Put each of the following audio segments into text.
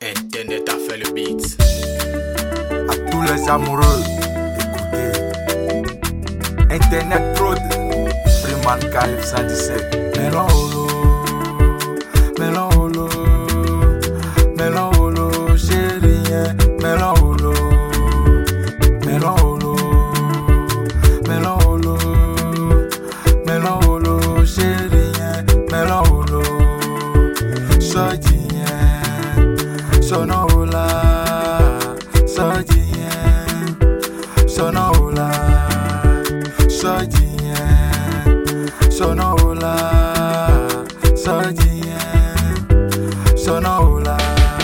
Internet a fait le beat. À tous les amoureux, écoutez Internet Prod, Freeman Calif 117. Melon holo, melon holo, melon holo, chérie, melon holo, melon holo, melon holo, melon holo, chérie, melon holo, soji, sono hola, soji, sono hola, soji, sono hola, soji, sono hola.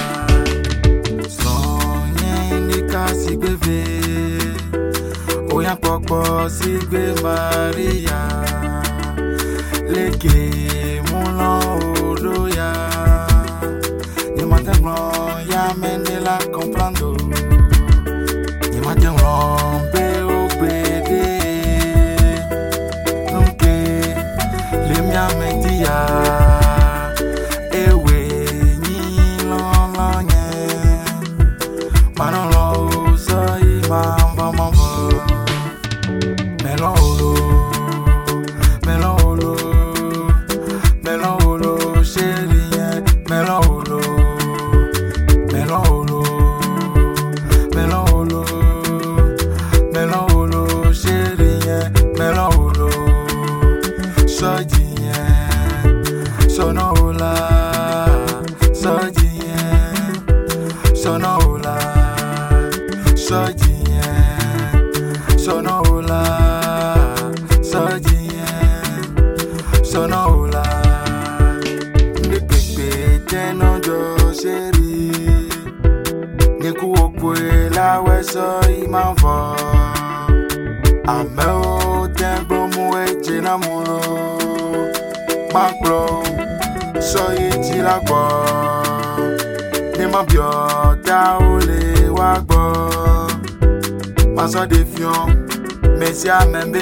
Sonye indika sigbe oya popo sigbe Maria leke mulo odoya ni matemlo ya mendela comprando ni matemlo be obede nunke lemia mendia ewe ni lolonye manolo so imamba mamba melon holo, melon holo, melon holo, chérie, melon holo, melon holo, melon holo, melon holo, chérie, melon holo, soji, sono hola, soji, sono hola, soji, sono hola, soji, sono hola. Ne pepe teno jo chérie, ne kuokwe la weso imanvo. Ame o tembo muwe jena mulo, maklo soyi chilagbo. Ne mabio ta ole wagbo. Maso defiant, Messi a membe.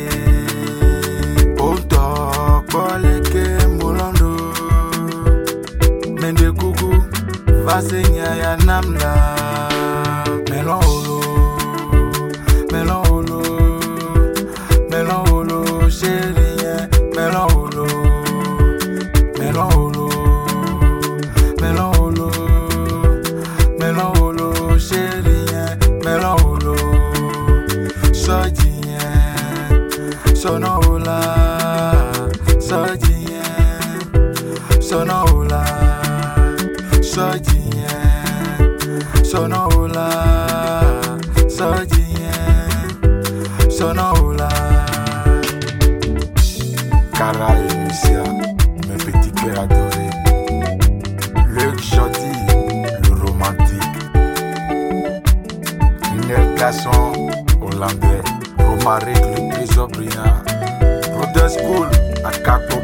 Onto poleke molondo. Mende kuku, vasenya ya namla. Melon holo, melon holo, melon holo, chérie, melon holo, melon holo, melon holo, melon holo, chérie, melon holo. Soji, sono hola, soji, sono hola, soji, sono hola, soji, sono hola. Cara et Lucia, mes petits cœurs adorés. Luc Jody, le romantique. Nel Gasson, hollandais. Romaric, le trésor brillant. Brother School, à Capo